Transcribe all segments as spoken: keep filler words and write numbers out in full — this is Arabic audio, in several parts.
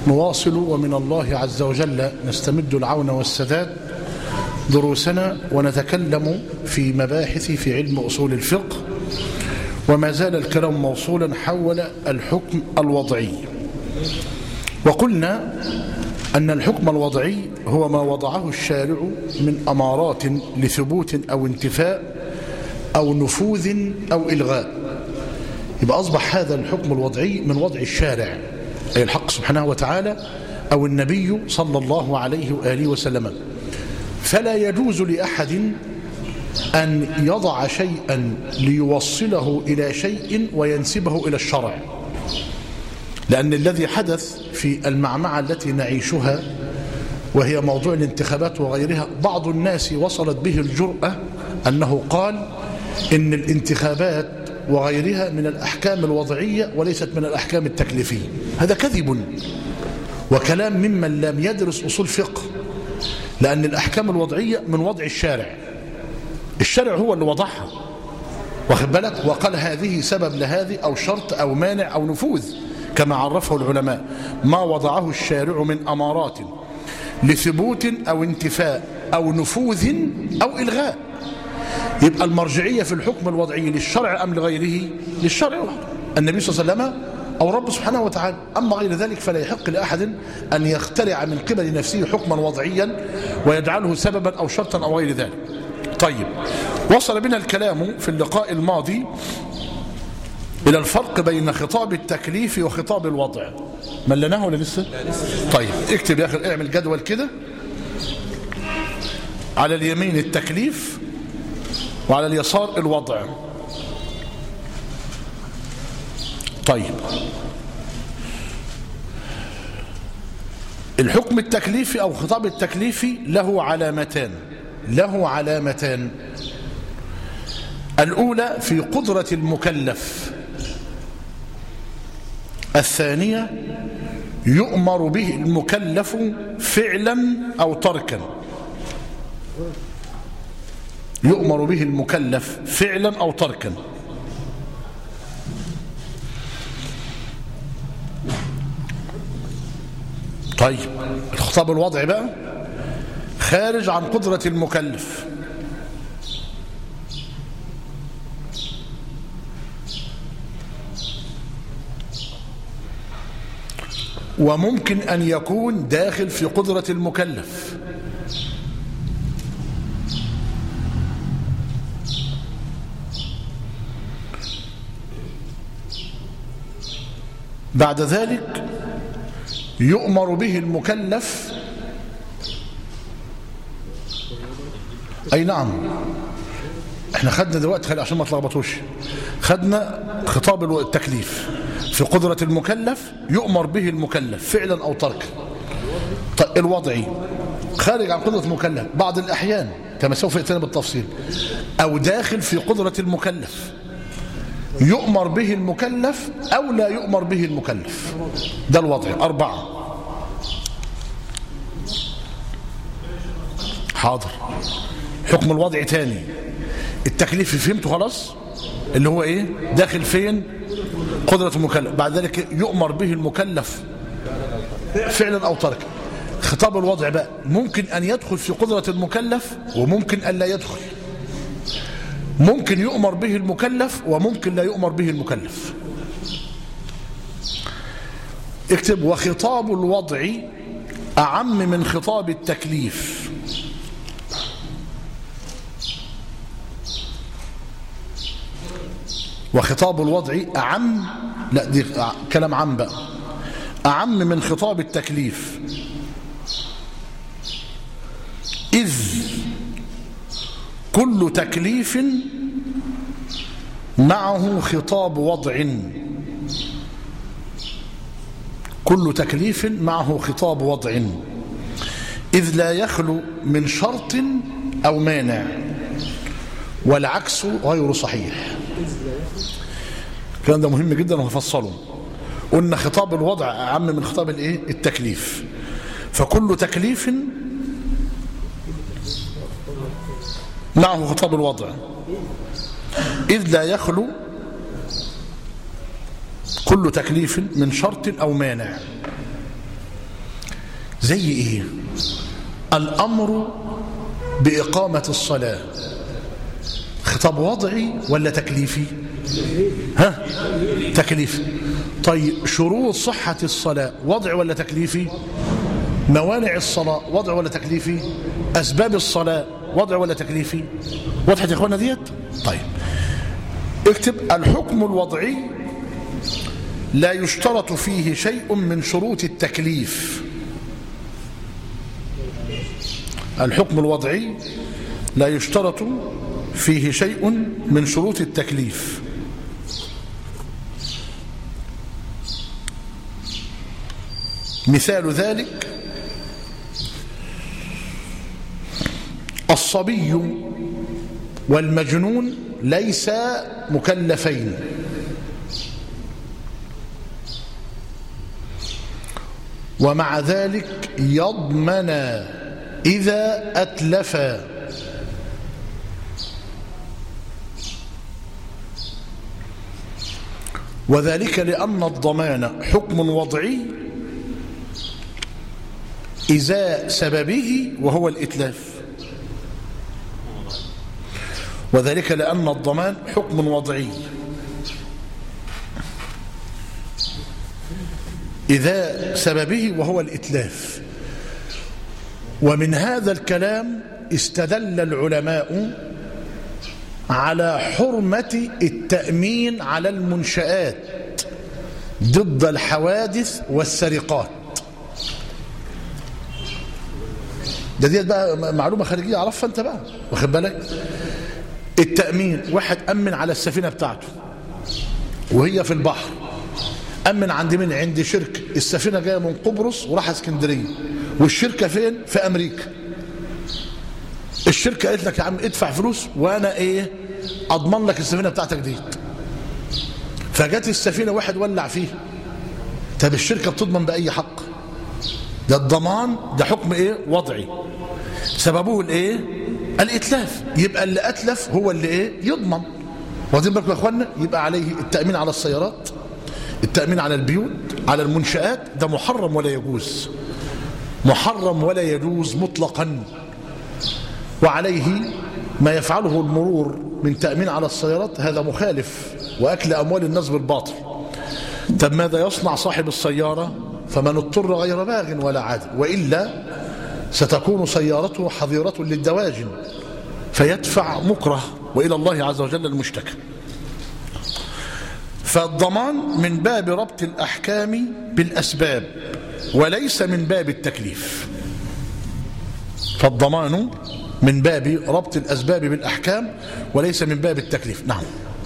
نواصل ومن الله عز وجل نستمد العون والسداد دروسنا ونتكلم في مباحث في علم أصول الفقه، وما زال الكلام موصولا حول الحكم الوضعي. وقلنا أن الحكم الوضعي هو ما وضعه الشارع من أمارات لثبوت أو انتفاء أو نفوذ أو إلغاء. يبقى أصبح هذا الحكم الوضعي من وضع الشارع، أي الحق سبحانه وتعالى أو النبي صلى الله عليه وآله وسلم. فلا يجوز لأحد أن يضع شيئا ليوصله إلى شيء وينسبه إلى الشرع، لأن الذي حدث في المعمعة التي نعيشها وهي موضوع الانتخابات وغيرها، بعض الناس وصلت به الجرأة أنه قال إن الانتخابات وغيرها من الأحكام الوضعية وليست من الأحكام التكليفية. هذا كذب وكلام ممن لم يدرس أصول فقه، لأن الأحكام الوضعية من وضع الشارع، الشارع هو اللي وضعها، واخد بالك، وقال هذه سبب لهذه أو شرط أو مانع أو نفوذ كما عرفه العلماء، ما وضعه الشارع من أمارات لثبوت أو انتفاء أو نفوذ أو إلغاء. يبقى المرجعية في الحكم الوضعي للشرع أم لغيره؟ للشرع وحده، النبي صلى الله عليه وسلم أو رب سبحانه وتعالى. أما غير ذلك فلا يحق لأحد أن يخترع من قبل نفسه حكما وضعيا ويجعله سببا أو شرطا أو غير ذلك. طيب، وصل بنا الكلام في اللقاء الماضي إلى الفرق بين خطاب التكليف وخطاب الوضع. ملناه ولا لسه؟ طيب اكتب يا أخي، اعمل جدول كده، على اليمين التكليف وعلى اليسار الوضع. طيب، الحكم التكليفي أو خطاب التكليفي له علامتان له علامتان الأولى في قدرة المكلف، الثانية يؤمر به المكلف فعلا أو تركا. يؤمر به المكلف فعلا أو تركا. طيب، الخطاب الوضعي بقى خارج عن قدرة المكلف. وممكن أن يكون داخل في قدرة المكلف. بعد ذلك يؤمر به المكلف، أي نعم، احنا خدنا دلوقتي خلي عشان ما تلخبطوش، خدنا خطاب التكليف في قدرة المكلف، يؤمر به المكلف فعلا أو تركا. طيب، الوضعي خارج عن قدرة المكلف بعض الأحيان كما سوف يأتينا بالتفصيل، أو داخل في قدرة المكلف، يؤمر به المكلف أو لا يؤمر به المكلف. ده الوضع. أربعة. حاضر. حكم الوضع تاني. التكليف فهمته خلاص، اللي هو ايه؟ داخل فين؟ قدرة المكلف. بعد ذلك يؤمر به المكلف فعلا أو تركا. خطاب الوضع بقى ممكن أن يدخل في قدرة المكلف وممكن أن لا يدخل. ممكن يؤمر به المكلف وممكن لا يؤمر به المكلف. اكتب: وخطاب الوضع أعم من خطاب التكليف. وخطاب الوضع أعم، لا دي كلام عام بقى، أعم من خطاب التكليف، إذ كل تكليف معه خطاب وضع. كل تكليف معه خطاب وضع، إذ لا يخلو من شرط أو مانع، والعكس غير صحيح. الكلام ده مهم جدا وهفصله. قلنا خطاب الوضع أعم من خطاب الايه؟ التكليف. فكل تكليف معه خطاب الوضع، إذ لا يخلو كل تكليف من شرط أو مانع. زي إيه؟ الأمر بإقامة الصلاة خطاب وضعي ولا تكليفي؟ ها؟ تكليفي. طيب شروط صحة الصلاة وضعي ولا تكليفي؟ موانع الصلاة وضعي ولا تكليفي؟ أسباب الصلاة وضعي ولا تكليفي؟ وضحت يا إخوانا ديت؟ طيب اكتب الحكم الوضعي لا يشترط فيه شيء من شروط التكليف. الحكم الوضعي لا يشترط فيه شيء من شروط التكليف. مثال ذلك الصبي والمجنون ليسا مكلفين، ومع ذلك يضمن إذا أتلفا. وذلك لأن الضمان حكم وضعي إزاء سببه وهو الإتلاف. وذلك لأن الضمان حكم وضعي إذا سببه وهو الإتلاف. ومن هذا الكلام استدل العلماء على حرمة التأمين على المنشآت ضد الحوادث والسرقات. ده ديت بقى معلومة خارجية عرفها انت بقى، واخد بالك؟ التأمين، واحد أمن على السفينة بتاعته وهي في البحر، أمن عند مين؟ عند شركة. السفينة جاية من قبرص وراح اسكندرية، والشركة فين؟ في أمريكا. الشركة قالت لك يا عم ادفع فلوس وأنا إيه أضمن لك السفينة بتاعتك دي. فجت السفينة واحد ولع فيها، طب الشركة بتضمن بأي حق؟ ده الضمان ده حكم إيه؟ وضعي، سببه الإيه؟ الإتلاف. يبقى اللي أتلف هو اللي إيه؟ يضمن. واخدين بالكم يا إخوانا؟ يبقى عليه التأمين على السيارات، التأمين على البيوت، على المنشآت، ده محرم ولا يجوز، محرم ولا يجوز مطلقا. وعليه ما يفعله المرور من تأمين على السيارات هذا مخالف وأكل أموال الناس بالباطل. طب ماذا يصنع صاحب السيارة؟ فمن اضطر غير باغ ولا عاد، وإلا ستكون سيارته حظيرة للدواجن فيدفع مكره، وإلى الله عز وجل المشتكى. فالضمان من باب ربط الأحكام بالأسباب وليس من باب التكليف. فالضمان من باب ربط الأسباب بالأحكام وليس من باب التكليف. نعم.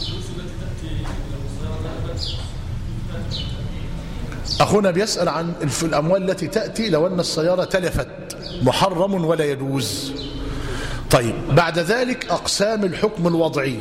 أخونا بيسأل عن الأموال التي تأتي لو أن السيارة تلفت، محرم ولا يجوز. طيب بعد ذلك أقسام الحكم الوضعي.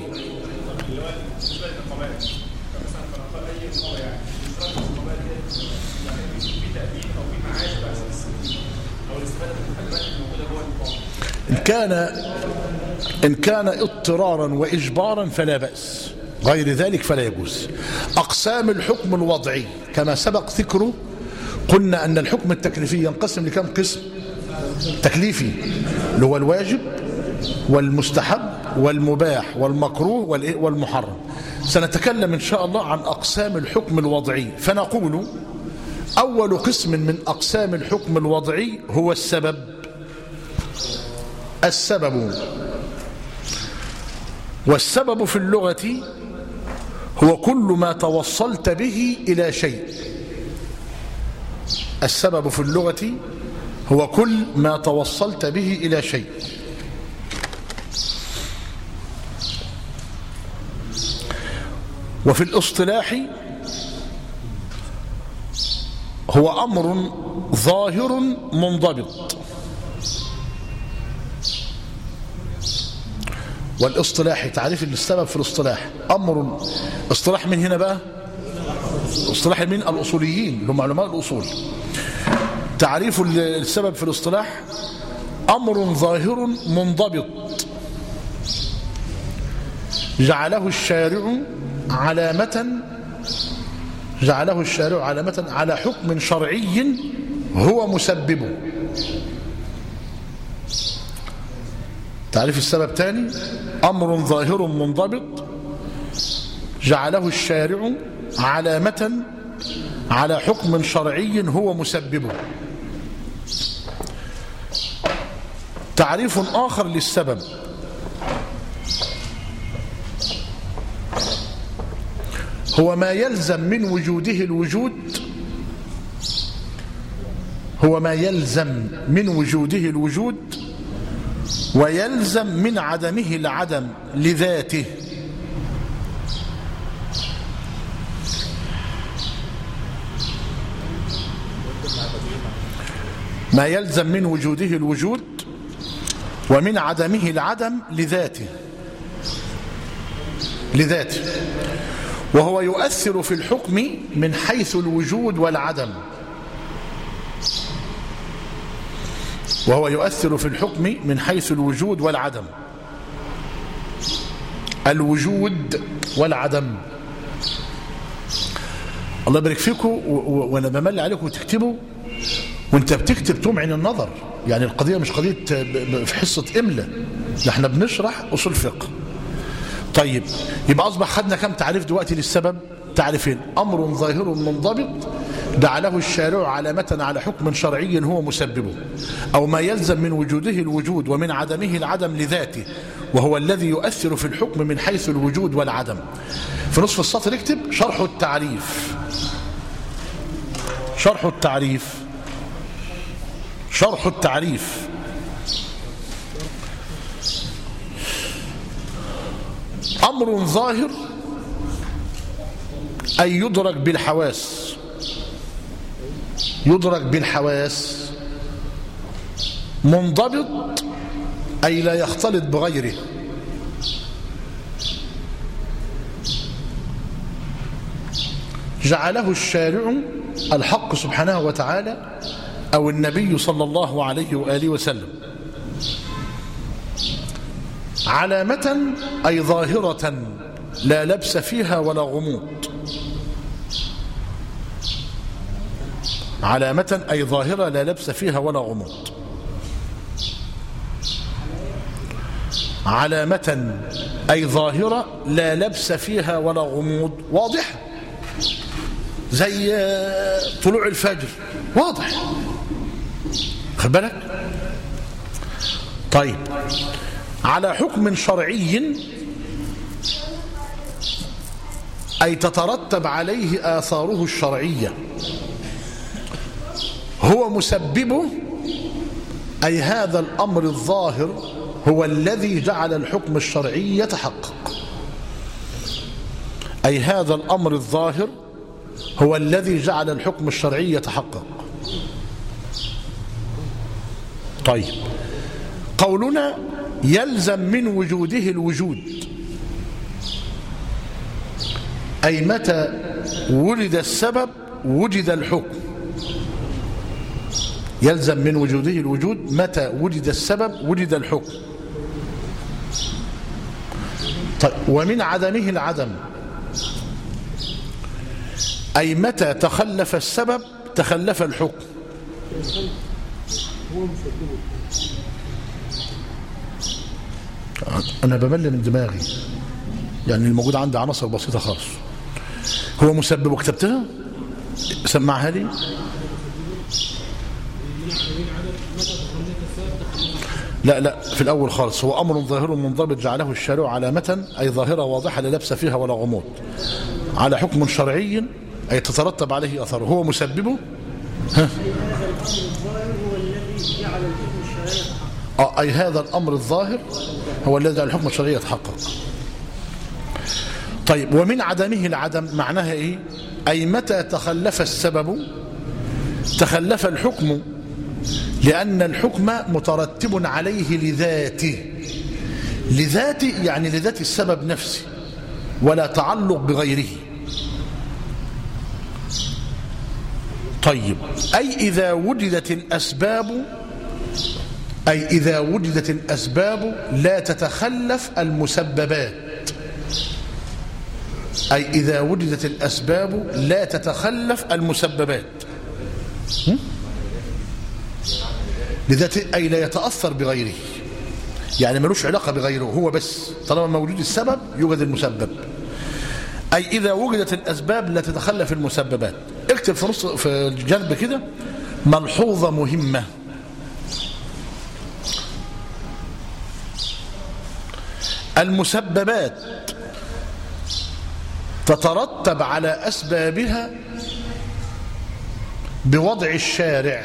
إن كان إن كان اضطرارا وإجبارا فلا بأس، غير ذلك فلا يجوز. أقسام الحكم الوضعي كما سبق ذكره، قلنا أن الحكم التكليفي ينقسم لكم قسم؟ تكليفي اللي هو الواجب والمستحب والمباح والمكروه والمحرم. سنتكلم إن شاء الله عن أقسام الحكم الوضعي. فنقول أول قسم من أقسام الحكم الوضعي هو السبب. السبب، والسبب في اللغة هو كل ما توصلت به إلى شيء. السبب في اللغة هو كل ما توصلت به إلى شيء. وفي الاصطلاح هو أمر ظاهر منضبط. والاصطلاح تعريف السبب في الاصطلاح أمر، اصطلاح من هنا بقى اصطلاح من الأصوليين اللي هم علماء الأصول. تعريف السبب في الاصطلاح أمر ظاهر منضبط جعله الشارع علامة جعله الشارع علامة على حكم شرعي هو مسببه. تعريف السبب تاني: أمر ظاهر منضبط جعله الشارع علامة على حكم شرعي هو مسببه. تعريف آخر للسبب: هو ما يلزم من وجوده الوجود هو ما يلزم من وجوده الوجود ويلزم من عدمه العدم لذاته. ما يلزم من وجوده الوجود ومن عدمه العدم لذاته لذاته وهو يؤثر في الحكم من حيث الوجود والعدم وهو يؤثر في الحكم من حيث الوجود والعدم الوجود والعدم. الله يبارك فيكم. وانا بملي عليكم تكتبوا، وانت بتكتب تمعن النظر. يعني القضية مش قضية في حصة إملة، احنا بنشرح أصول فقه. طيب، يبقى أصبح خدنا كم تعريف دلوقتي للسبب؟ تعريفين: أمر ظاهر منضبط جعله الشارع علامة على حكم شرعي هو مسببه، أو ما يلزم من وجوده الوجود ومن عدمه العدم لذاته وهو الذي يؤثر في الحكم من حيث الوجود والعدم. في نصف السطر اكتب شرح التعريف. شرح التعريف شرح التعريف أمر ظاهر أي يدرك بالحواس يدرك بالحواس منضبط أي لا يختلط بغيره. جعله الشارع الحق سبحانه وتعالى أو النبي صلى الله عليه وآله وسلم علامة أي ظاهرة لا لبس فيها ولا غموض. علامة أي ظاهرة لا لبس فيها ولا غموض. علامة أي ظاهرة لا لبس فيها ولا غموض، واضح زي طلوع الفجر، واضح. خد بالك. طيب، على حكم شرعي أي تترتب عليه آثاره الشرعية هو مسببه، أي هذا الأمر الظاهر هو الذي جعل الحكم الشرعي يتحقق. أي هذا الأمر الظاهر هو الذي جعل الحكم الشرعي يتحقق. طيب، قولنا يلزم من وجوده الوجود أي متى ولد السبب وجد الحكم. يلزم من وجوده الوجود متى وجد السبب وجد الحكم. طيب، ومن عدمه العدم أي متى تخلف السبب تخلف الحكم. أنا بمل من دماغي، يعني الموجود عندي عناصر بسيطة خالص. هو مسبب، كتبتها؟ سمعها لي. لا لا في الأول خالص: هو أمر ظاهر منضبط جعله الشارع علامة أي ظاهرة واضحة لا لبس فيها ولا غموض على حكم شرعي أي تترتب عليه أثره هو مسببه. ها؟ آه أي هذا الأمر الظاهر هو الذي جعل الحكم الشرعي يتحقق. طيب، ومن عدمه العدم معناها إيه؟ أي متى تخلف السبب تخلف الحكم، لأن الحكم مترتب عليه لذاته. لذاته يعني لذات السبب نفسه ولا تعلق بغيره. طيب، أي إذا وجدت الأسباب أي إذا وجدت الأسباب لا تتخلف المسببات. أي إذا وجدت الأسباب لا تتخلف المسببات. لذاته أي لا يتأثر بغيره، يعني ملوش علاقة بغيره، هو بس طالما موجود السبب يوجد المسبب. أي إذا وجدت الأسباب لا تتخلى في المسببات. اكتب في نص في الجنب كده ملحوظة مهمة. المسببات تترتب على أسبابها بوضع الشارع،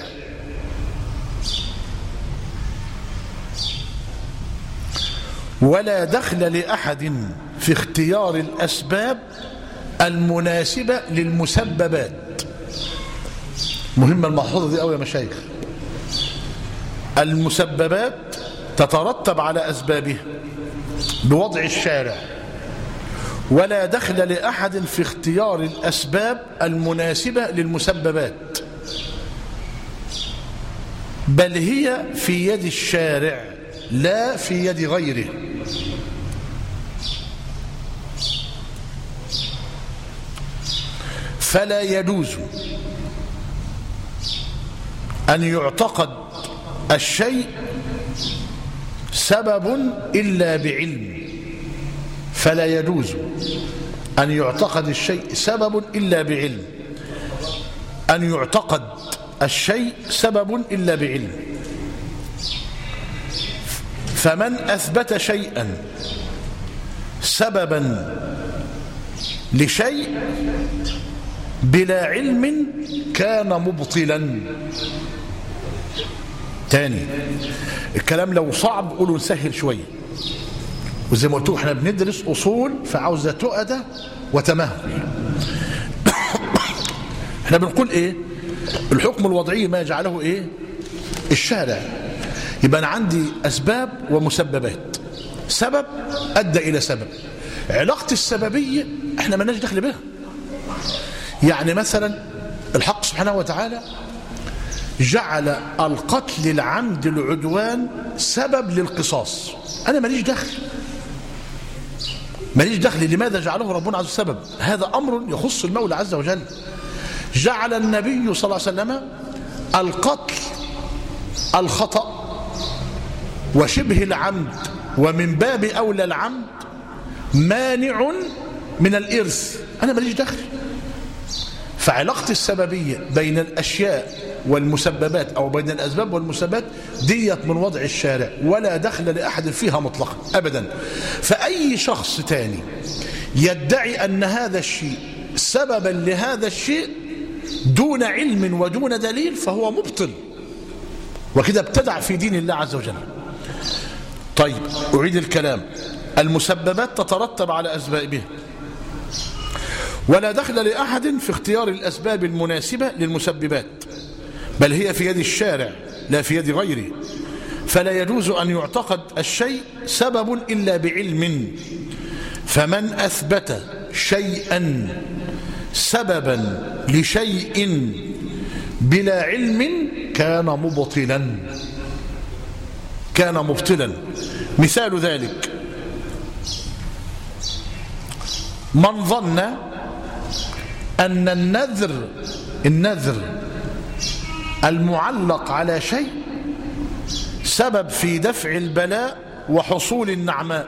ولا دخل لأحد في اختيار الأسباب المناسبة للمسببات. مهمة الملحوظة دي أوي يا مشايخ. المسببات تترتب على أسبابها بوضع الشارع، ولا دخل لأحد في اختيار الأسباب المناسبة للمسببات، بل هي في يد الشارع لا في يد غيره. فلا يجوز أن يعتقد الشيء سبب إلا بعلم. فلا يجوز أن يعتقد الشيء سبب إلا بعلم. أن يعتقد الشيء سبب إلا بعلم. فمن أثبت شيئا سببا لشيء بلا علم كان مبطلا. تاني الكلام لو صعب قولوا نسهل شوية، وزي ما قلتوا احنا بندرس أصول فعاوزة تؤدة وتمهل. احنا بنقول ايه؟ الحكم الوضعي ما يجعله ايه؟ الشارع. يبقى أنا عندي أسباب ومسببات، سبب أدى إلى سبب، علاقة السببية احنا ما لناش دخل بها. يعني مثلا الحق سبحانه وتعالى جعل القتل العمد العدوان سبب للقصاص، أنا ماليش دخل، ماليش دخل. لماذا جعله ربنا عز وجل سبب؟ هذا أمر يخص المولى عز وجل. جعل النبي صلى الله عليه وسلم القتل الخطأ وشبه العمد ومن باب أولى العمد مانع من الإرث، أنا ماليش دخل. فعلاقة السببية بين الأشياء والمسببات أو بين الأسباب والمسببات ديت من وضع الشارع، ولا دخل لأحد فيها مطلقا أبدا. فأي شخص تاني يدعي أن هذا الشيء سببا لهذا الشيء دون علم ودون دليل فهو مبطل، وكده ابتدع في دين الله عز وجل. طيب أعيد الكلام. المسببات تترتب على أسبابها، ولا دخل لأحد في اختيار الأسباب المناسبة للمسببات، بل هي في يد الشارع لا في يد غيره. فلا يجوز أن يعتقد الشيء سبب إلا بعلم. فمن أثبت شيئا سببا لشيء بلا علم كان مبطلا، كان مبطلا. مثال ذلك من ظن أن النذر النذر المعلق على شيء سبب في دفع البلاء وحصول النعماء.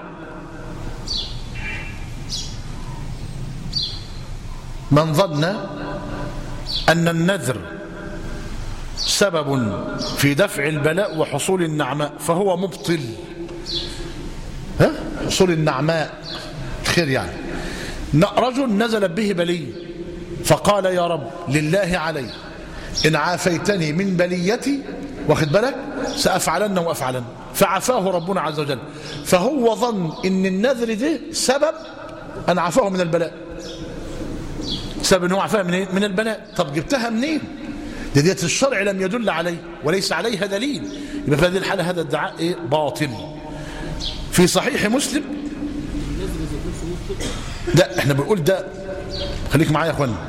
من ظن أن النذر سبب في دفع البلاء وحصول النعماء فهو مبطل. ها؟ حصول النعماء الخير يعني. رجل نزلت به بلية فقال يا رب لله علي إن عافيتني من بليتي واخد بالك سأفعلن وأفعلن، فعفاه ربنا عز وجل. فهو ظن إن النذر ده سبب أن عفاه من البلاء، سبب أنه عفاه من, من البلاء. طب جبتها منين؟ دي ديت الشرع لم يدل عليه وليس عليها دليل، يبقى في هذه الحالة هذا الدعاء إيه؟ باطل. في صحيح مسلم، لا احنا بنقول ده، خليك معايا يا اخوانا،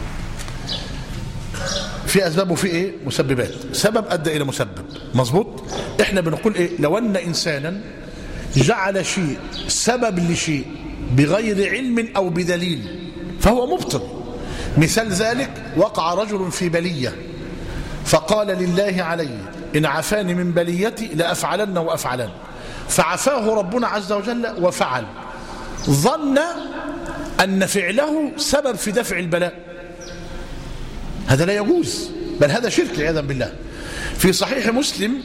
في اسباب وفي ايه؟ مسببات. سبب ادى الى مسبب، مظبوط. احنا بنقول ايه؟ لو ان انسانا جعل شيء سبب لشيء بغير علم او بدليل فهو مبطل. مثال ذلك وقع رجل في بلية فقال لله علي إن عافاني من بليتي لأفعلن وأفعلن، فعفاه ربنا عز وجل وفعل، ظن أن فعله سبب في دفع البلاء. هذا لا يجوز، بل هذا شرك عياذا بالله. في صحيح مسلم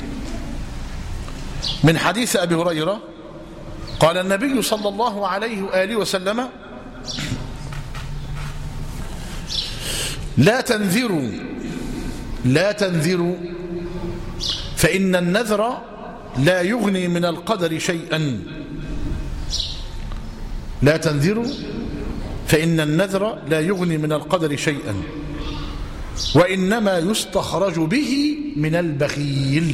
من حديث أبي هريرة قال النبي صلى الله عليه وآله وسلم: لا تنذروا لا تنذروا فإن النذر لا يغني من القدر شيئا. لا تنذروا فإن النذر لا يغني من القدر شيئا، وإنما يستخرج به من البخيل.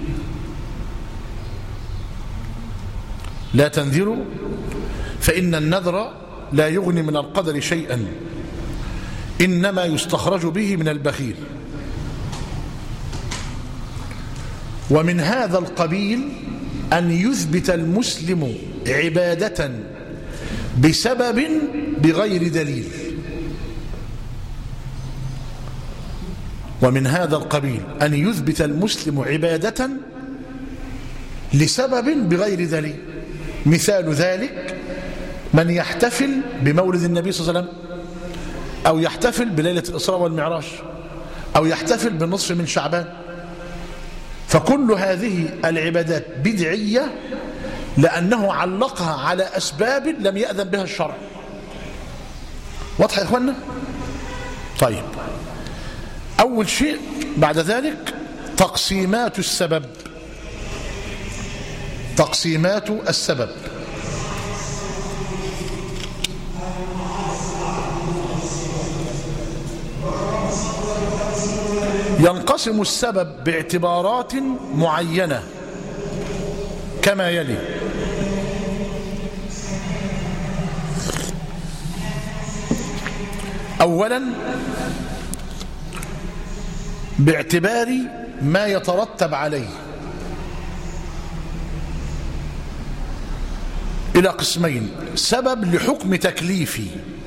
لا تنذروا فإن النذر لا يغني من القدر شيئا، إنما يستخرج به من البخيل. ومن هذا القبيل أن يثبت المسلم عبادة بسبب بغير دليل. ومن هذا القبيل أن يثبت المسلم عبادة لسبب بغير دليل. مثال ذلك من يحتفل بمولد النبي صلى الله عليه وسلم، أو يحتفل بليلة الإسراء والمعراج، أو يحتفل بالنصف من شعبان، فكل هذه العبادات بدعية لأنه علقها على أسباب لم يأذن بها الشرع. واضح يا إخوانا؟ طيب، أول شيء بعد ذلك تقسيمات السبب. تقسيمات السبب ينقسم السبب باعتبارات معينة كما يلي: أولا باعتبار ما يترتب عليه، إلى قسمين: سبب لحكم تكليفي.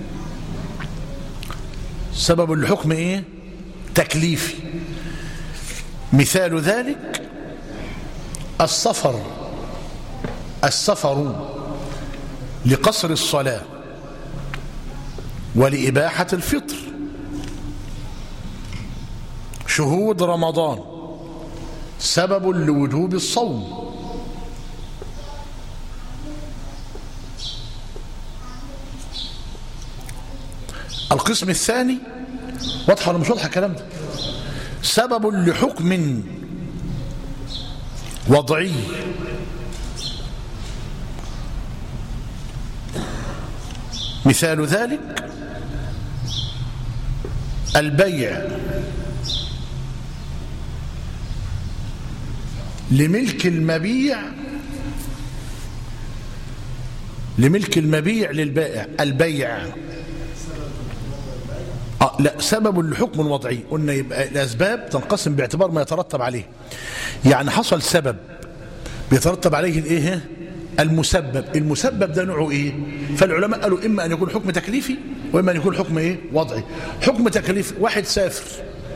سبب لحكم إيه؟ تكليفي. مثال ذلك السفر السفر لقصر الصلاة ولإباحة الفطر، شهود رمضان سبب لوجوب الصوم. القسم الثاني، واضح ولا مش واضح الكلام ده؟ سبب لحكم وضعي، مثال ذلك البيع لملك المبيع لملك المبيع للبائع. البيع آه لا سبب لحكم وضعي. قلنا يبقى الأسباب تنقسم باعتبار ما يترتب عليه. يعني حصل سبب بيترتب عليه الايه؟ المسبب. المسبب ده نوعه ايه؟ فالعلماء قالوا اما ان يكون حكم تكليفي واما ان يكون حكم ايه؟ وضعي. حكم تكليفي، واحد سافر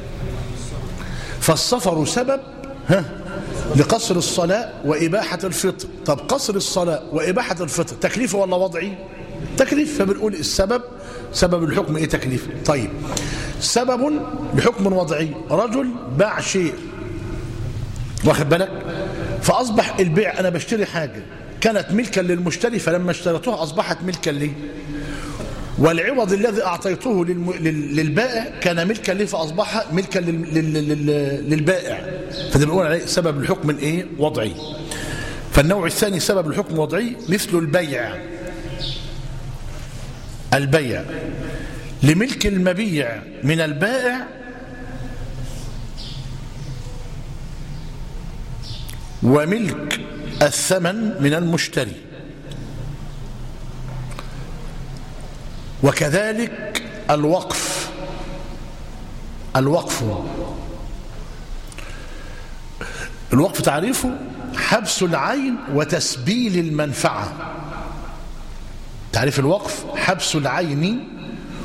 فالسفر سبب ها لقصر الصلاة وإباحة الفطر. طب قصر الصلاة وإباحة الفطر تكليف ولا وضعي؟ تكليف. فبنقول السبب سبب الحكم ايه؟ تكليف. طيب، سبب لحكم وضعي، رجل باع شيء، واخد بالك، فأصبح البيع، أنا بشتري حاجة كانت ملكا للمشتري، فلما اشتريتها أصبحت ملكا لي، والعوض الذي أعطيته للم... للبائع كان ملكا لي فأصبح ملكا لل... لل... للبائع. فده بنقول عليه سبب الحكم الايه؟ وضعي. فالنوع الثاني سبب الحكم الوضعي مثل البيع. البيع لملك المبيع من البائع وملك الثمن من المشتري. وكذلك الوقف. الوقف الوقف تعريفه حبس العين وتسبيل المنفعة. تعريف الوقف حبس العين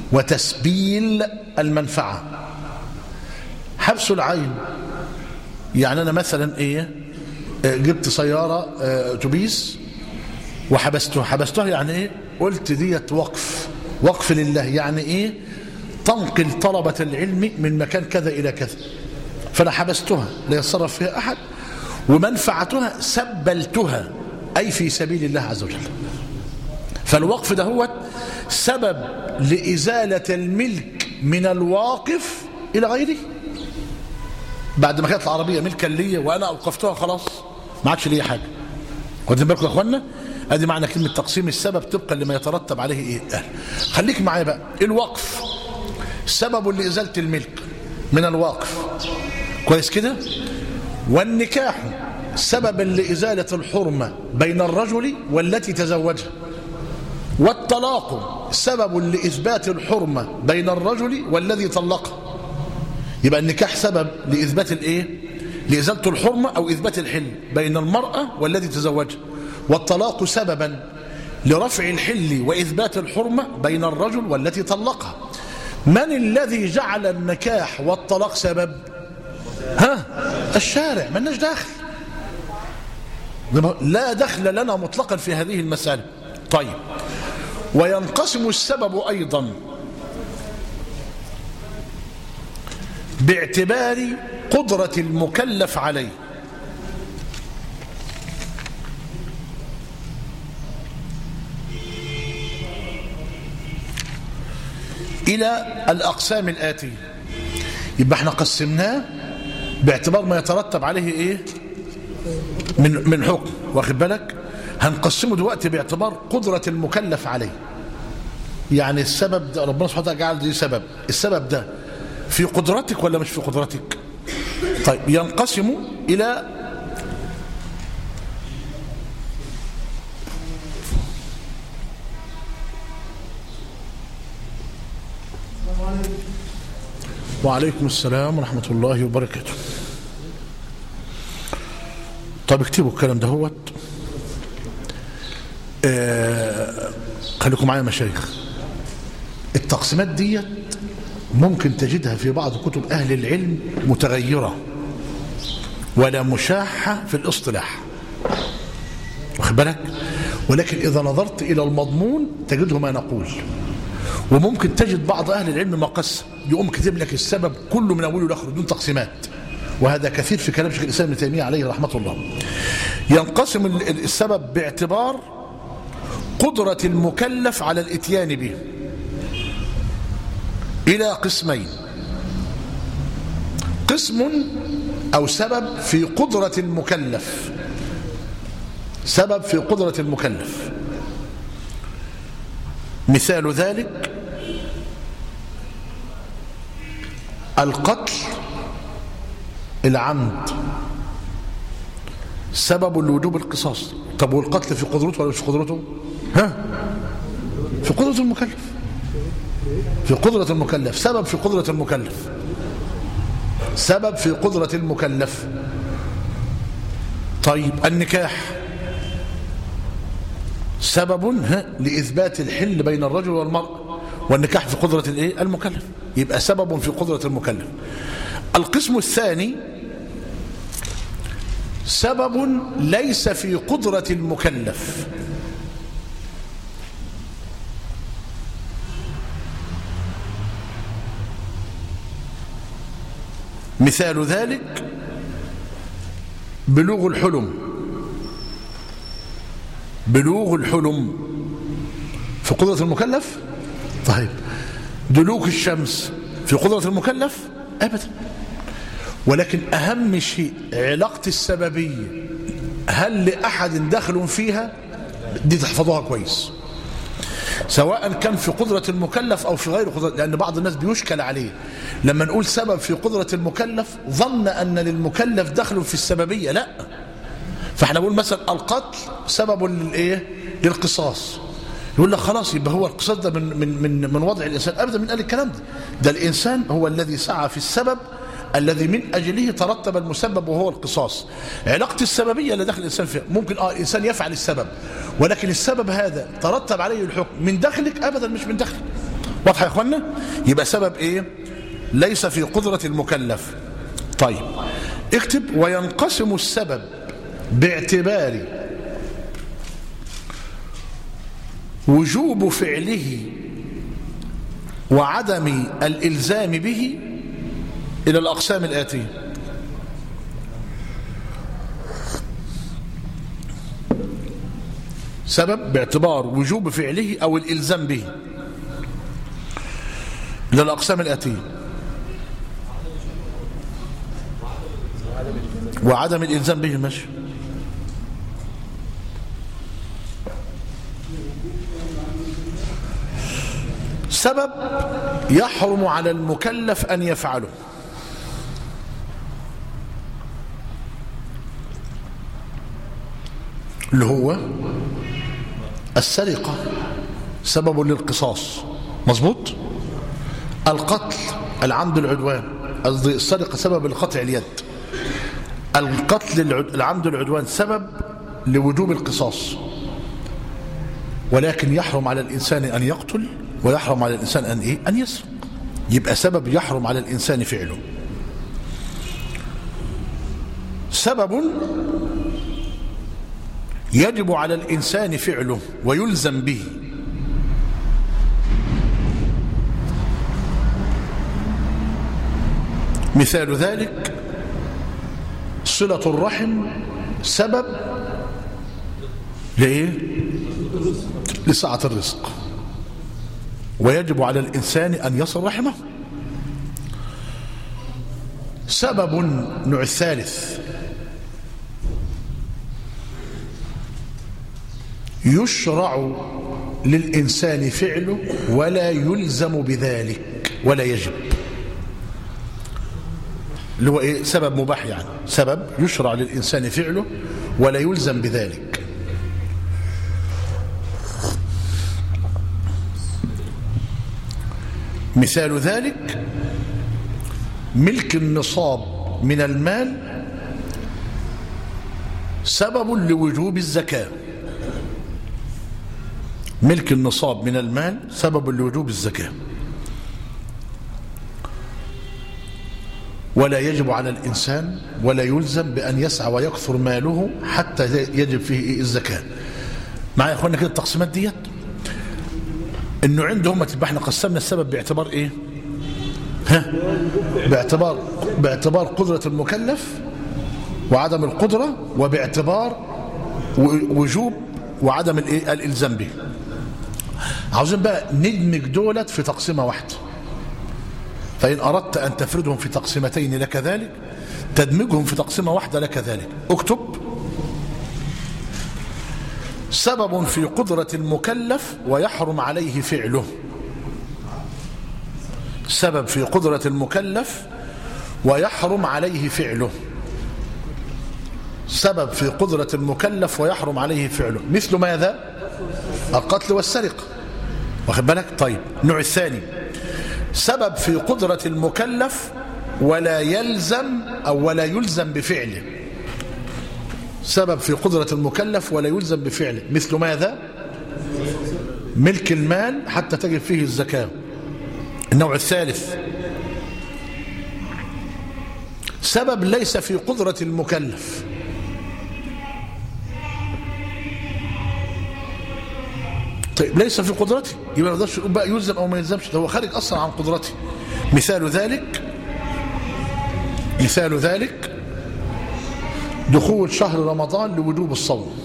وتسبيل المنفعة. حبس العين يعني أنا مثلا إيه جبت سيارة أتوبيس وحبستها. حبستها يعني إيه؟ قلت ديت وقف، وقف لله. يعني إيه؟ تنقل طلبة العلم من مكان كذا إلى كذا. فأنا حبستها لا يتصرف فيها أحد، ومنفعتها سبلتها أي في سبيل الله عز وجل. فالوقف ده هو سبب لإزالة الملك من الواقف إلى غيره. بعد ما كانت العربية ملكا لي وأنا أوقفتها خلاص ما عادش لي حاجة. واخدين بالكم يا أخوانا؟ ادي معنى كلمة تقسيم السبب طبقا لما يترتب عليه ايه أهل. خليك معايا بقى. الوقف سبب لإزالة الملك من الواقف، كويس كده. والنكاح سبب لإزالة الحرمة بين الرجل والتي تزوجها. والطلاق سبب لإثبات الحرمة بين الرجل والذي طلقها. يبقى النكاح سبب لإثبات الايه؟ لإزالة الحرمة أو إثبات الحل بين المرأة والذي تزوجها. والطلاق سببا لرفع الحل وإثبات الحرمة بين الرجل والتي طلقها. من الذي جعل النكاح والطلاق سبب؟ ها؟ الشارع. ما لناش دخل، لا دخل لنا مطلقا في هذه المسألة. طيب، وينقسم السبب أيضا باعتبار قدرة المكلف عليه إلى الأقسام الآتية. يبقى احنا قسمناه باعتبار ما يترتب عليه إيه من من حكم، واخد بالك؟ هنقسمه دلوقتي باعتبار قدرة المكلف عليه. يعني السبب ده ربنا سبحانه وتعالى جعل دي سبب، السبب ده في قدرتك ولا مش في قدرتك؟ طيب، ينقسم إلى وعليكم السلام ورحمة الله وبركاته. طب اكتبوا الكلام ده هوت. آه خليكم معايا مشايخ. التقسيمات دي ممكن تجدها في بعض كتب أهل العلم متغيرة ولا مشاحة في الاصطلاح، واخد بالك؟ ولكن إذا نظرت إلى المضمون تجده ما نقول. وممكن تجد بعض أهل العلم مقسم يقوم كتب لك السبب كله من أوله لآخره دون تقسيمات، وهذا كثير في كلام شيخ الإسلام ابن تيمية عليه رحمة الله. ينقسم السبب باعتبار قدرة المكلف على الإتيان به إلى قسمين. قسم أو سبب في قدرة المكلف، سبب في قدرة المكلف. مثال ذلك القتل العمد سبب لوجوب القصاص. طب والقتل في قدرته ولا مش في قدرته؟ ها؟ في قدرة المكلف، في قدرة المكلف، سبب في قدرة المكلف، سبب في قدرة المكلف. طيب، النكاح سبب لإثبات الحل بين الرجل والمرأة، والنكاح في قدرة الايه؟ المكلف، يبقى سبب في قدرة المكلف. القسم الثاني سبب ليس في قدرة المكلف، مثال ذلك بلوغ الحلم. بلوغ الحلم في قدرة المكلف؟ طيب، دلوك الشمس في قدرة المكلف؟ أبدا. ولكن أهم شيء علاقة السببية، هل لأحد دخل فيها؟ دي تحفظوها كويس، سواء كان في قدرة المكلف أو في غير قدرة. لأن بعض الناس بيشكل عليه لما نقول سبب في قدرة المكلف ظن أن للمكلف دخل في السببية. لا، فاحنا نقول مثلا القتل سبب للايه؟ للقصاص. يقول لك خلاص يبقى هو القصاص ده من من من من وضع الانسان. ابدا، من قال الكلام ده؟ ده الانسان هو الذي سعى في السبب الذي من اجله ترتب المسبب وهو القصاص. علاقه السببيه اللي داخل الانسان فيها ممكن اه الانسان يفعل السبب، ولكن السبب هذا ترتب عليه الحكم من داخلك؟ ابدا، مش من داخلك. واضح يا اخوانا؟ يبقى سبب ايه؟ ليس في قدره المكلف. طيب، اكتب وينقسم السبب باعتبار وجوب فعله وعدم الإلزام به إلى الأقسام الآتية. سبب باعتبار وجوب فعله أو الإلزام به إلى الأقسام الآتية: وعدم الإلزام به. ماشي. سبب يحرم على المكلف أن يفعله، اللي هو السرقة سبب للقصاص، مظبوط. القتل العمد العدوان، قصدي السرقة سبب لقطع اليد، القتل العمد العدوان سبب لوجوب القصاص. ولكن يحرم على الإنسان أن يقتل ويحرم على الإنسان أن إيه؟ أن يسرق. يبقى سبب يحرم على الإنسان فعله. سبب يجب على الإنسان فعله ويلزم به، مثال ذلك صلة الرحم سبب لإيه؟ لسعة الرزق، ويجب على الإنسان أن يصل رحمه. سبب النوع الثالث يشرع للإنسان فعله ولا يلزم بذلك ولا يجب، اللي هو إيه؟ سبب مباح، يعني سبب يشرع للإنسان فعله ولا يلزم بذلك. مثال ذلك ملك النصاب من المال سبب لوجوب الزكاة. ملك النصاب من المال سبب لوجوب الزكاة، ولا يجب على الإنسان ولا يلزم بأن يسعى ويكثر ماله حتى يجب فيه الزكاة. معايا يا اخوانا كده التقسيمات ديت؟ انه عندهم تبقى احنا قسمنا السبب باعتبار ايه؟ ها؟ باعتبار باعتبار قدرة المكلف وعدم القدرة، وباعتبار وجوب وعدم الايه؟ الالزام به. عاوزين بقى ندمج دولت في تقسيمة واحدة، فإن أردت أن تفردهم في تقسيمتين لك ذلك، تدمجهم في تقسيمة واحدة لك ذلك. اكتب سبب في قدرة المكلف ويحرم عليه فعله. سبب في قدرة المكلف ويحرم عليه فعله. سبب في قدرة المكلف ويحرم عليه فعله، مثل ماذا؟ القتل والسرقة، واخد بالك؟ طيب النوع الثاني سبب في قدرة المكلف ولا يلزم أو ولا يلزم بفعله. سبب في قدرة المكلف ولا يلزم بفعله، مثل ماذا؟ ملك المال حتى تجب فيه الزكاة. النوع الثالث سبب ليس في قدرة المكلف، طيب ليس في قدرته يبقى ما نقدرش نقول بقى يلزم او ما يلزمش، ده هو خارج اصلا عن قدرته. مثال ذلك مثال ذلك دخول شهر رمضان لوجوب الصوم.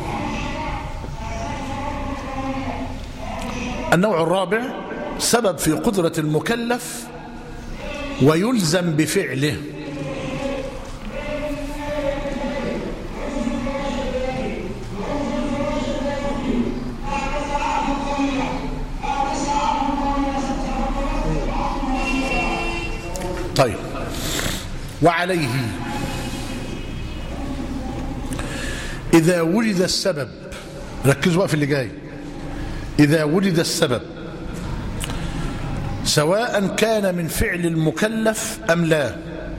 النوع الرابع سبب في قدرة المكلف ويلزم بفعله. طيب وعليه إذا وجد السبب، ركزوا بقى في اللي جاي، إذا وجد السبب سواء كان من فعل المكلف أم لا،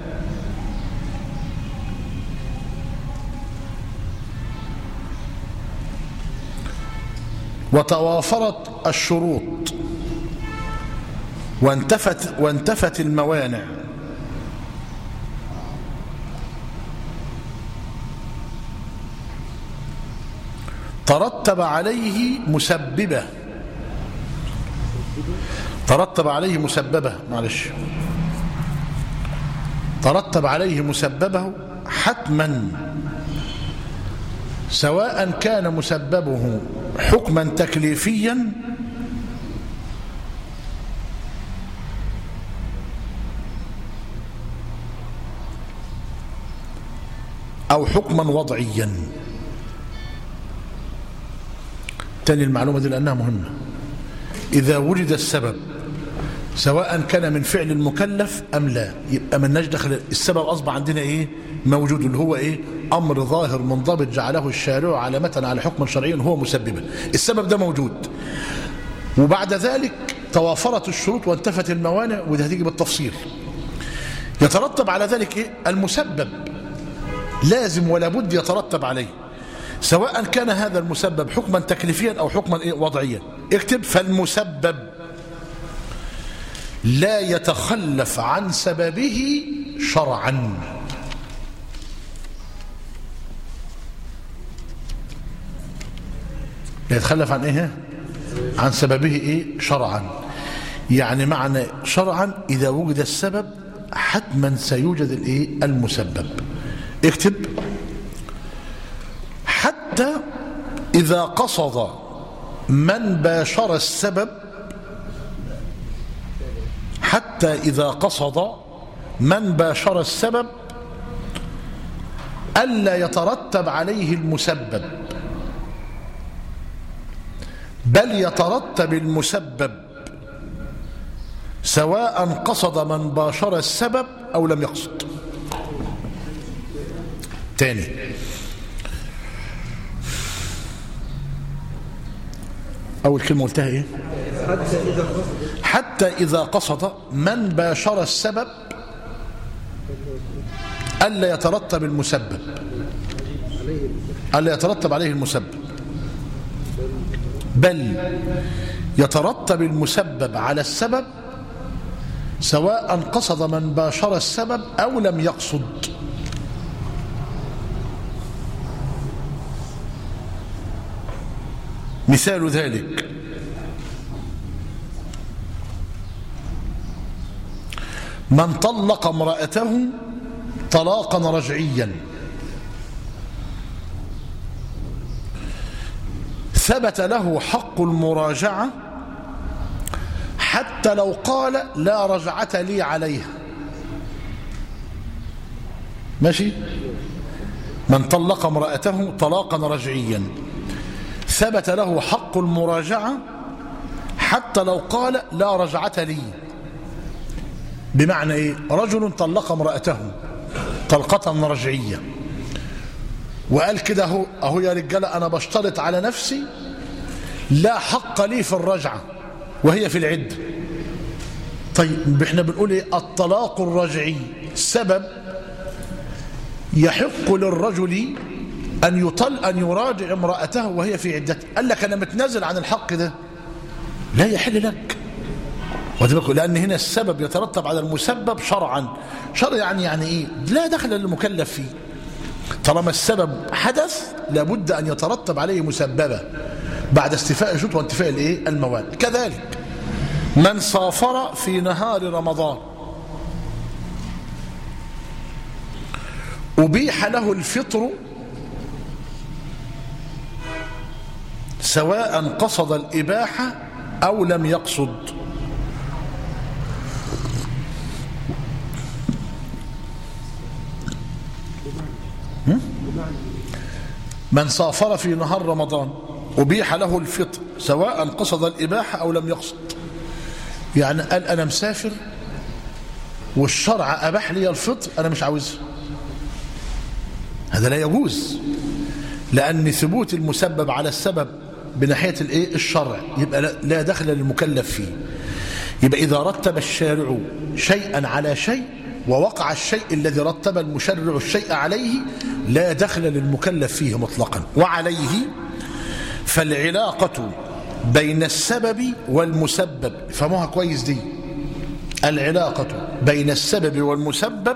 وتوافرت الشروط وانتفت وانتفت الموانع، ترتب عليه مسببة ترتب عليه مسببة معلش ترتب عليه مسببه حتما، سواء كان مسببه حكما تكليفيا أو حكما وضعيا. تاني المعلومة دي لأنها مهمة. إذا وجد السبب سواء كان من فعل المكلف أم لا، يبقى من نجدخل السبب أصبح عندنا إيه؟ موجود، اللي هو إيه؟ أمر ظاهر منضبط جعله الشارع علامة على حكم شرعي هو مسببا. السبب ده موجود، وبعد ذلك توافرت الشروط وانتفت الموانع، وده هتيجي بالتفصيل. يترتب على ذلك إيه؟ المسبب لازم ولا بد يترتب عليه، سواء كان هذا المسبب حكما تكليفيا أو حكما إيه؟ وضعيا. اكتب: فالمسبب لا يتخلف عن سببه شرعا. لا يتخلف عن ايه؟ عن سببه ايه؟ شرعا. يعني معنى شرعا إذا وجد السبب حتما سيوجد الايه؟ المسبب. اكتب: حتى إذا قصد من باشر السبب حتى إذا قصد من باشر السبب ألا يترتب عليه المسبب، بل يترتب المسبب سواء قصد من باشر السبب أو لم يقصد. تاني: أول كلمة قلتها إيه؟ حتى إذا قصد من باشر السبب ألا يترتب المسبب ألا يترتب عليه المسبب، بل يترتب المسبب على السبب سواء قصد من باشر السبب أو لم يقصد. مثال ذلك: من طلق امرأته طلاقا رجعيا ثبت له حق المراجعة حتى لو قال لا رجعة لي عليها. ماشي؟ من طلق امرأته طلاقا رجعيا ثبت له حق المراجعة حتى لو قال لا رجعة لي. بمعنى ايه؟ رجل طلق امرأته طلقة رجعية وقال كده اهو اهو يا رجاله انا بشترط على نفسي لا حق لي في الرجعة وهي في العدة. طيب احنا بنقول ايه؟ الطلاق الرجعي سبب يحق للرجل أن يطل أن يراجع امرأته وهي في عدته. قال لك أنا متنازل عن الحق ده، لا يحل لك. لأن هنا السبب يترتب على المسبب شرعا. شرع يعني يعني إيه؟ لا دخل للمكلف فيه. طالما السبب حدث لابد أن يترتب عليه مسببة بعد استيفاء الشروط وانتفاء الإيه؟ المواد. كذلك من سافر في نهار رمضان أبيح له الفطر سواء قصد الإباحة أو لم يقصد. من سافر في نهار رمضان أبيح له الفطر سواء قصد الإباحة أو لم يقصد. يعني قال أنا مسافر والشرع أباح لي الفطر، أنا مش عاوزها. هذا لا يجوز، لأن ثبوت المسبب على السبب بناحية الايه؟ الشرع، يبقى لا دخل للمكلف فيه. يبقى إذا رتب الشارع شيئا على شيء ووقع الشيء الذي رتب المشرع الشيء عليه لا دخل للمكلف فيه مطلقا. وعليه فالعلاقة بين السبب والمسبب، فهموها كويس دي، العلاقة بين السبب والمسبب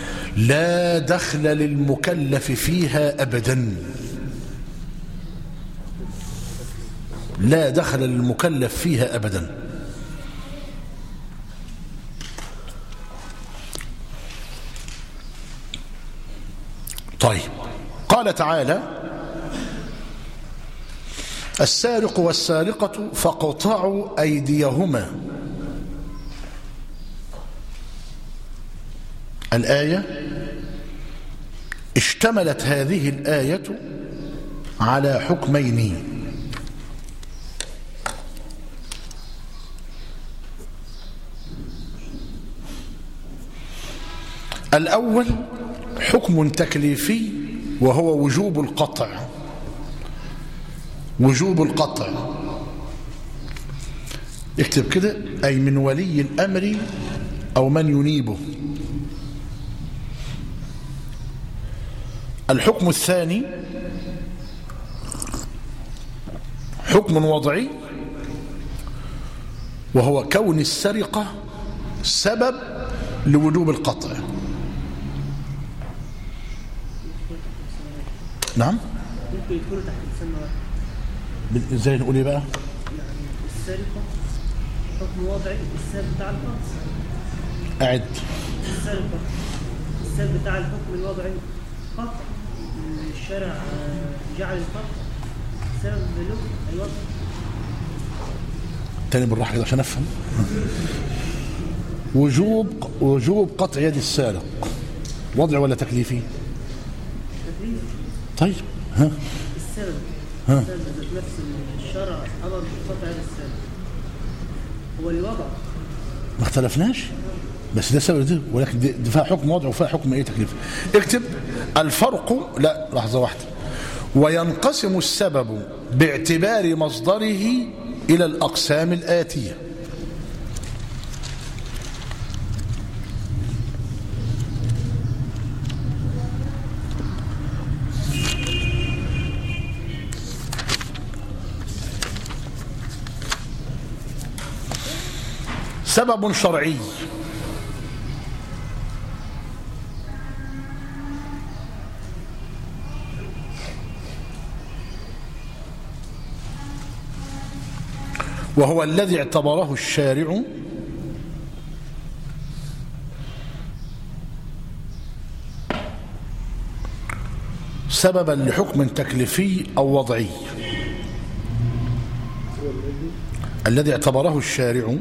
لا دخل للمكلف فيها أبدا. لا دخل للمكلف فيها أبدا. طيب، قال تعالى: السارق والسارقة فاقطعوا أيديهما. الآية اشتملت هذه الآية على حكمين: الأول حكم تكليفي وهو وجوب القطع. وجوب القطع اكتب كده: أي من ولي الأمر أو من ينيبه. الحكم الثاني حكم وضعي وهو كون السرقة سبب لوجوب القطع. نعم، ممكن يكونوا تحت مسمى واحد. ازاي نقول ايه بقى؟ يعني السرقة حكم وضعي، السبب بتاع القطع. أعد. السرقة السبب بتاع الحكم الوضعي قطع، الشرع جعل القطع سبب له الوضع. تاني بالراحة كده عشان أفهم. وجوب وجوب قطع يد السارق وضعي ولا تكليفي؟ تكليف. طيب، ها السبب ها السبب ذات نفس الشرع أمر بقطع يد السارق هو اللي وضع. ما اختلفناش، بس ده سبب ده، ولكن ده فيها حكم وضع وفيها حكم ايه تكليف. اكتب: الفرق، لا لحظة واحدة، وينقسم السبب باعتبار مصدره إلى الأقسام الآتية: سبب شرعي، وهو الذي اعتبره الشارع سببا لحكم تكليفي أو وضعي. الذي اعتبره الشارع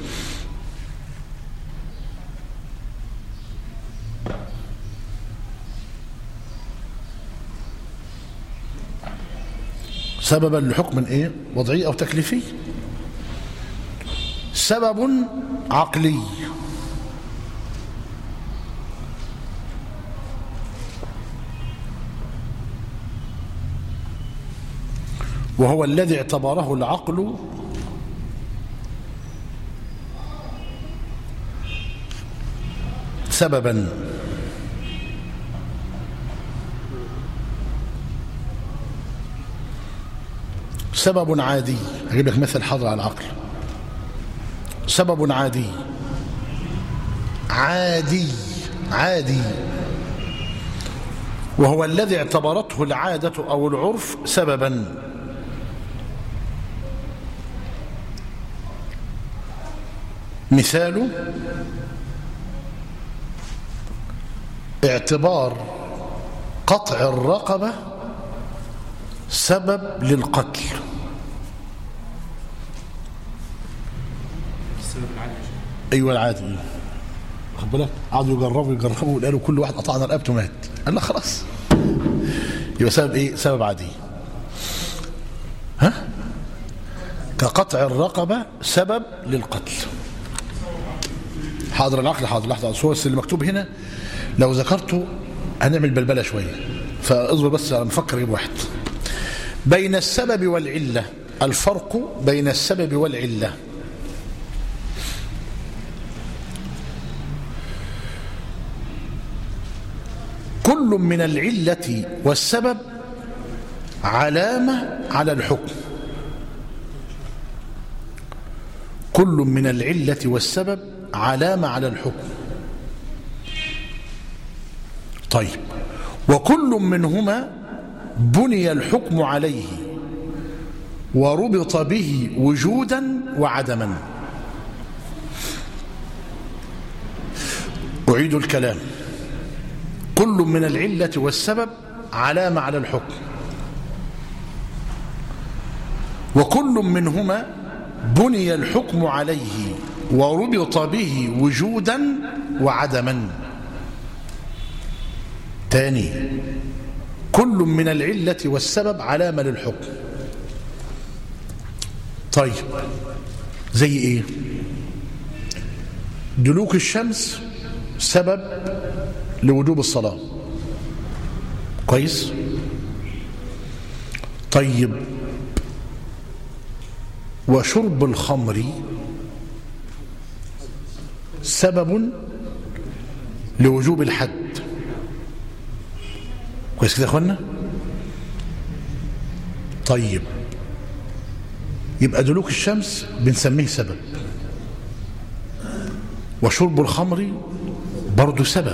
سببا لحكم ايه وضعي أو تكليفي. سبب عقلي، وهو الذي اعتبره العقل سببا. سبب عادي، أجيب لك مثل حاضر على العقل. سبب عادي عادي عادي وهو الذي اعتبرته العادة أو العرف سببا. مثاله: اعتبار قطع الرقبة سبب للقتل. ايوه العادي، خد بالك، قعدوا يجربوا يجربوا وقالوا كل واحد قطعنا رقبته مات، قال لا خلاص يبقى سبب ايه؟ سبب عادي. ها كقطع الرقبة سبب للقتل. حاضر العقل، حاضر لحظة، الصور اللي مكتوب هنا لو ذكرته هنعمل بلبلة شوية، فاصبر بس على مفكر اجيب واحد. بين السبب والعلة، الفرق بين السبب والعلة: كل من العلة والسبب علامة على الحكم. كل من العلة والسبب علامة على الحكم. طيب، وكل منهما بني الحكم عليه. وربط به وجودا وعدما. أعيد الكلام. كل من العلة والسبب علامة على الحكم، وكل منهما بني الحكم عليه وربط به وجودا وعدما. تاني، كل من العلة والسبب علامة للحكم. طيب زي ايه؟ دلوك الشمس سبب لوجوب الصلاة، كويس؟ طيب وشرب الخمر سبب لوجوب الحد، كويس كده يا اخوانا؟ طيب يبقى دلوك الشمس بنسميه سبب، وشرب الخمر برضو سبب،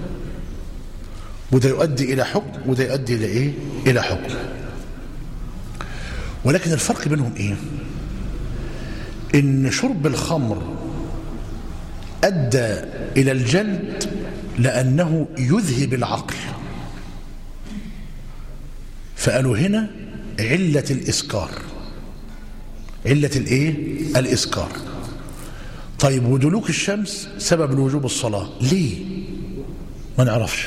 وده يؤدي إلى حكم وده يؤدي إلى إيه؟ إلى حكم. ولكن الفرق بينهم إيه؟ إن شرب الخمر أدى إلى الجلد لأنه يذهب العقل، فقالوا هنا علة الإسكار، علة الإيه؟ الإسكار. طيب ودلوك الشمس سبب لوجوب الصلاة، ليه؟ ما نعرفش.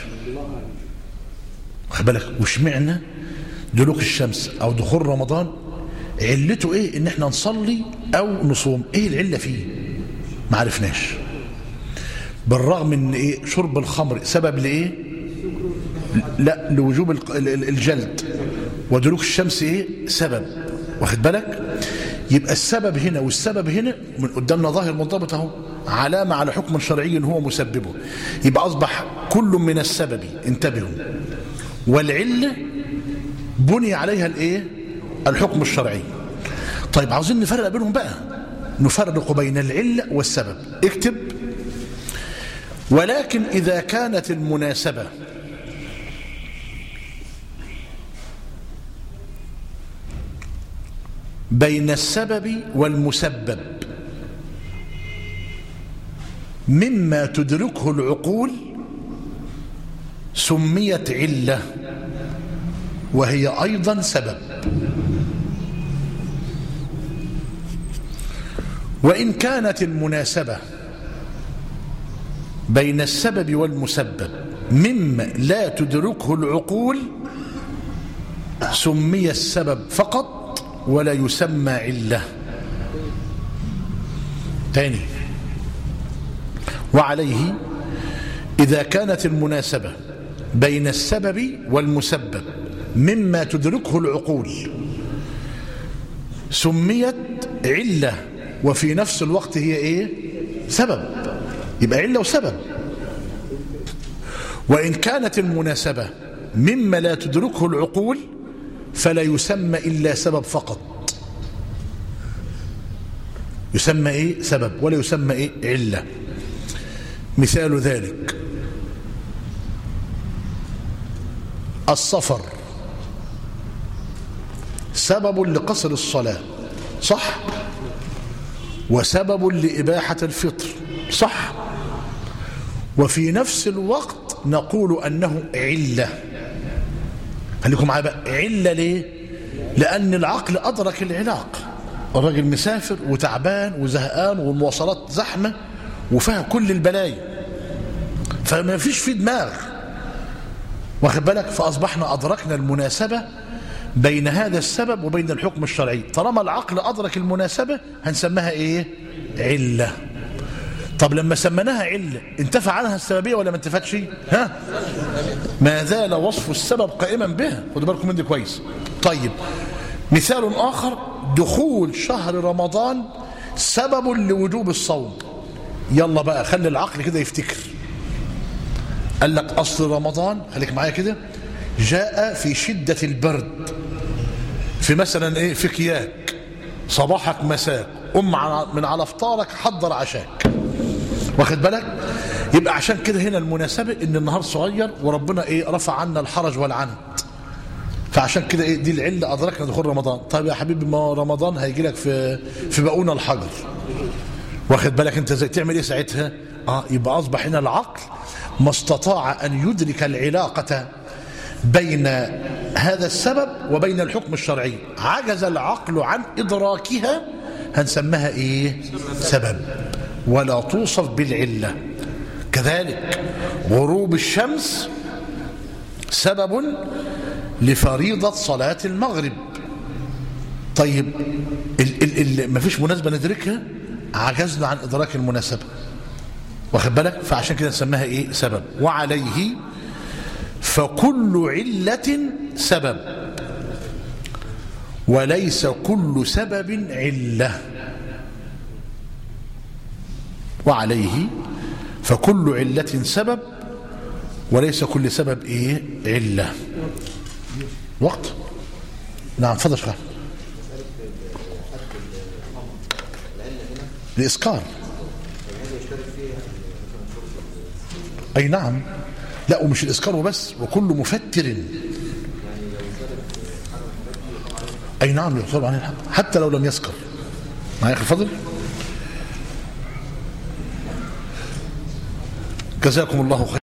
واخد بالك؟ وش معنى دلوك الشمس أو دخول رمضان علته إيه؟ إن إحنا نصلي أو نصوم، إيه العلة فيه؟ ما عرفناش. بالرغم من إيه؟ شرب الخمر سبب لإيه؟ لا، لوجوب الجلد، ودلوك الشمس إيه؟ سبب. واخد بالك؟ يبقى السبب هنا والسبب هنا من قدامنا ظاهر منضبط اهو، علامة على حكم شرعي هو مسببه. يبقى أصبح كل من السبب، انتبهوا، والعلة بني عليها الايه؟ الحكم الشرعي. طيب عاوزين نفرق بينهم بقى، نفرق بين العلة والسبب. اكتب: ولكن إذا كانت المناسبة بين السبب والمسبب مما تدركه العقول سميت علة، وهي أيضا سبب. وإن كانت المناسبة بين السبب والمسبب مما لا تدركه العقول سمي السبب فقط ولا يسمى علة. تاني: وعليه إذا كانت المناسبة بين السبب والمسبب مما تدركه العقول سميت علة، وفي نفس الوقت هي إيه؟ سبب. يبقى علة وسبب. وإن كانت المناسبة مما لا تدركه العقول فلا يسمى إلا سبب فقط، يسمى إيه؟ سبب، ولا يسمى إيه؟ علة. مثال ذلك: السفر سبب لقصر الصلاة، صح؟ وسبب لإباحة الفطر، صح؟ وفي نفس الوقت نقول أنه علة. خليكم معايا بقى، علة ليه؟ لأن العقل أدرك العلاقة، الراجل مسافر وتعبان وزهقان والمواصلات زحمة وفيها كل البلايا، فما فيش في دماغ، واخد بالك؟ فأصبحنا أدركنا المناسبة بين هذا السبب وبين الحكم الشرعي. طالما العقل أدرك المناسبة هنسميها إيه؟ علة. طب لما سمناها علة انتفع عنها السببية ولا ما انتفتش؟ ها؟ ما زال وصف السبب قائما بها، خدوا بالكم من دي كويس. طيب مثال آخر: دخول شهر رمضان سبب لوجوب الصوم. يلا بقى خلي العقل كده يفتكر. قال لك أصل رمضان، خليك معايا كده، جاء في شدة البرد، في مثلا ايه؟ في كياك، صباحك مساك، قم من على فطارك حضر عشاك، واخد بالك؟ يبقى عشان كده هنا المناسبة ان النهار صغير وربنا ايه؟ رفع عنا الحرج والعنت، فعشان كده ايه دي العله ادركنا دخول رمضان. طيب يا حبيبي ما رمضان هيجي لك في في بقونا الحجر، واخد بالك انت ازاي تعمل ايه ساعتها؟ اه يبقى اصبح هنا العقل ما استطاع ان يدرك العلاقه بين هذا السبب وبين الحكم الشرعي، عجز العقل عن ادراكها، هنسميها ايه؟ سبب، ولا توصف بالعله. كذلك غروب الشمس سبب لفريضة صلاة المغرب. طيب ال ال ال ما فيش مناسبة ندركها، عجزنا عن إدراك المناسبة، واخد بالك؟ فعشان كده نسميها إيه؟ سبب. وعليه فكل علة سبب وليس كل سبب علة. وعليه فكل علة سبب وليس كل سبب ايه؟ علة. وقت؟ نعم فضل شرح. الإسكار أي نعم، لا ومش الإسكار وبس، وكل مفتر أي نعم يحصل عن الحق حتى لو لم يسكر. معايا أخي الفضل؟ جزاكم الله خير.